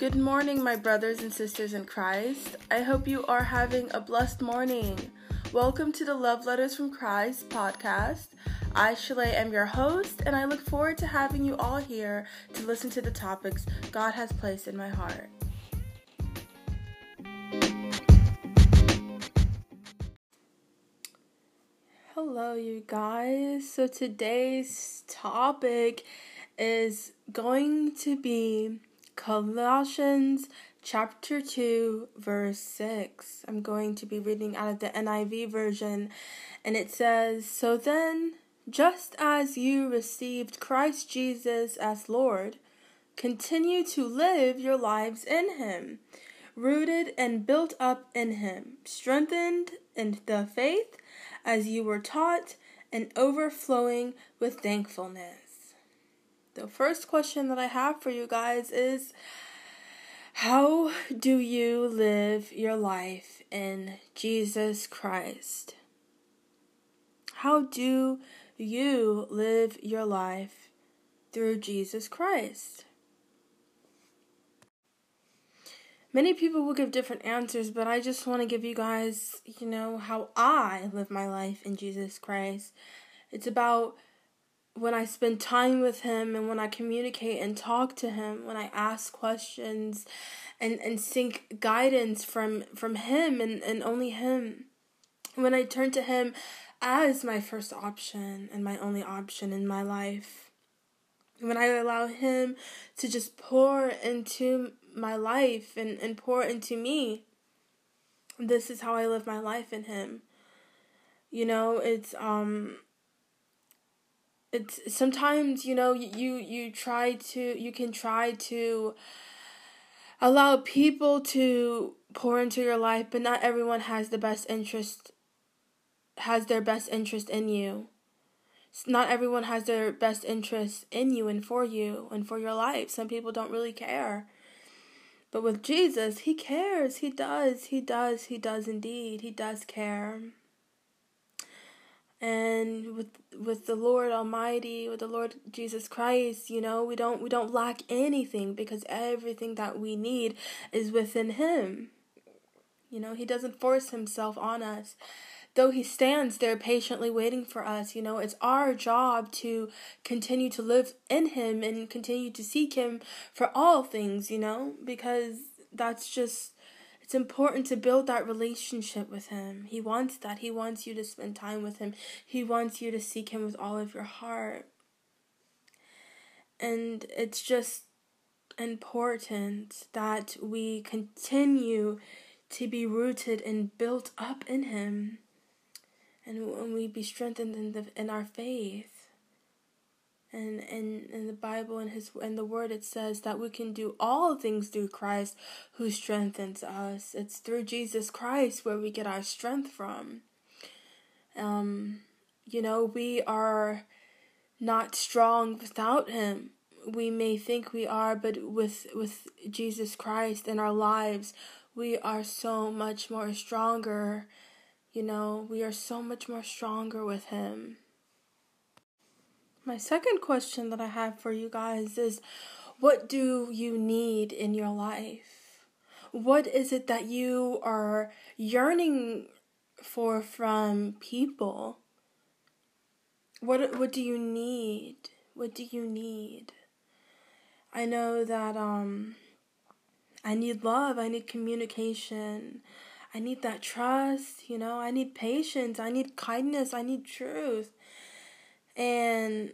Good morning, my brothers and sisters in Christ. I hope you are having a blessed morning. Welcome to the Love Letters from Christ podcast. I, Shalay, am your host, and I look forward to having you all here to listen to the topics God has placed in my heart. Hello, you guys. So today's topic is going to be Colossians chapter 2, verse 6. I'm going to be reading out of the NIV version, and it says, "So then, just as you received Christ Jesus as Lord, continue to live your lives in Him, rooted and built up in Him, strengthened in the faith as you were taught, and overflowing with thankfulness." The first question that I have for you guys is, how do you live your life in Jesus Christ? How do you live your life through Jesus Christ? Many people will give different answers, but I just want to give you guys, how I live my life in Jesus Christ. It's about when I spend time with Him and when I communicate and talk to Him, when I ask questions and seek guidance from Him and only Him. When I turn to Him as my first option and my only option in my life. When I allow Him to just pour into my life and pour into me. This is how I live my life in Him. It's sometimes, you can try to allow people to pour into your life, but not everyone has their best interest in you. Not everyone has their best interest in you and for your life. Some people don't really care. But with Jesus, He cares. He does indeed. He does care. And with the Lord Almighty, with the Lord Jesus Christ, we don't lack anything because everything that we need is within Him. He doesn't force Himself on us. Though He stands there patiently waiting for us, it's our job to continue to live in Him and continue to seek Him for all things, because it's important to build that relationship with Him. He wants that. He wants you to spend time with Him. He wants you to seek Him with all of your heart. And it's just important that we continue to be rooted and built up in Him. And when we be strengthened in our faith. And in the Bible and the Word, it says that we can do all things through Christ who strengthens us. It's through Jesus Christ where we get our strength from. We are not strong without Him. We may think we are, but with Jesus Christ in our lives, we are so much more stronger. We are so much more stronger with Him. My second question that I have for you guys is, what do you need in your life? What is it that you are yearning for from people? What do you need? What do you need? I know that I need love, I need communication, I need that trust, I need patience, I need kindness, I need truth. And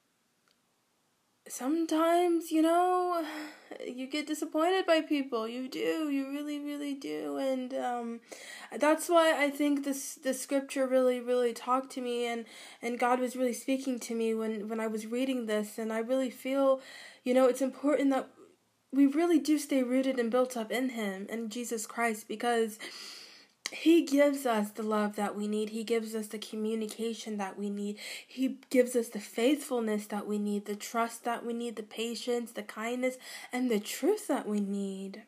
sometimes, you get disappointed by people. You do. You really, really do. And that's why I think this scripture really, really talked to me. And God was really speaking to me when I was reading this. And I really feel, it's important that we really do stay rooted and built up in Him, in Jesus Christ, because He gives us the love that we need. He gives us the communication that we need. He gives us the faithfulness that we need, the trust that we need, the patience, the kindness, and the truth that we need.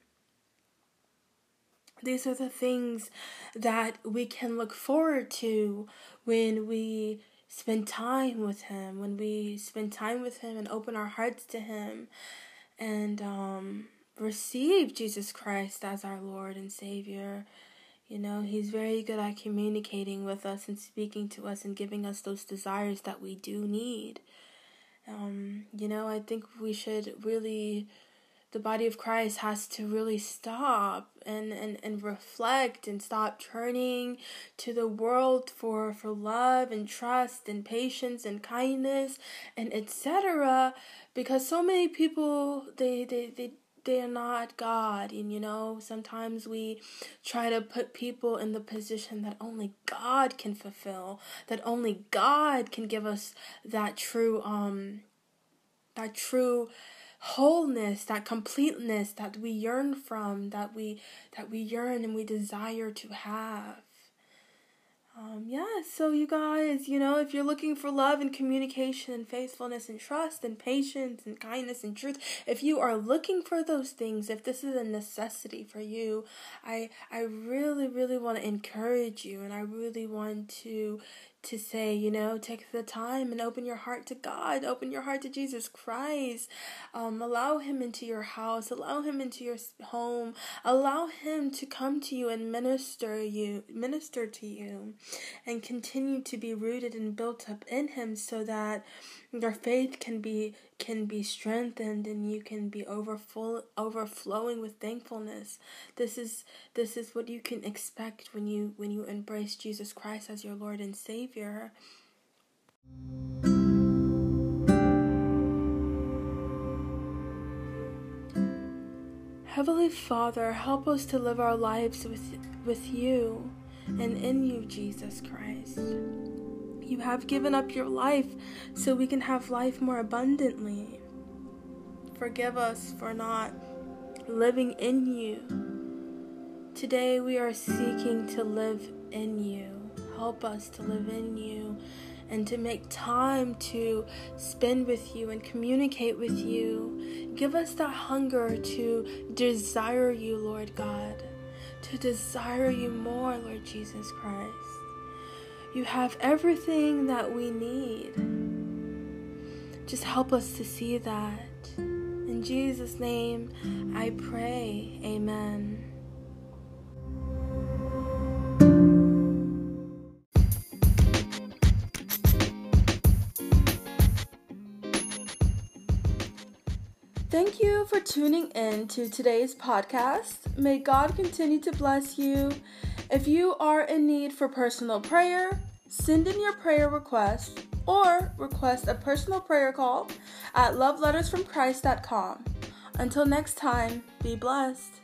These are the things that we can look forward to when we spend time with Him, and open our hearts to Him. And receive Jesus Christ as our Lord and Savior. You know, He's very good at communicating with us and speaking to us and giving us those desires that we do need. You know, I think we should really, the body of Christ has to really stop and reflect and stop turning to the world for love and trust and patience and kindness and etc. Because so many people, they are not God. And, you know, sometimes we try to put people in the position that only God can fulfill, that only God can give us that true wholeness, that completeness that we yearn from, that we yearn and we desire to have. So you guys, you know, if you're looking for love and communication and faithfulness and trust and patience and kindness and truth, if you are looking for those things, if this is a necessity for you, I really, really want to encourage you, and I really want to say, you know, take the time and open your heart to God, open your heart to Jesus Christ, allow Him into your house, allow Him into your home, allow Him to come to you and minister to you, and continue to be rooted and built up in Him, so that your faith can be strengthened and you can be overflowing with thankfulness. This is what you can expect when you embrace Jesus Christ as your Lord and Savior. Heavenly Father, help us to live our lives with you and in you, Jesus Christ. You have given up your life so we can have life more abundantly. Forgive us for not living in you. Today we are seeking to live in you. Help us to live in you and to make time to spend with you and communicate with you. Give us that hunger to desire you, Lord God, to desire you more, Lord Jesus Christ. You have everything that we need. Just help us to see that. In Jesus' name, I pray. Amen. Thank you for tuning in to today's podcast. May God continue to bless you. If you are in need for personal prayer, send in your prayer request or request a personal prayer call at lovelettersfromchrist.com. Until next time, be blessed.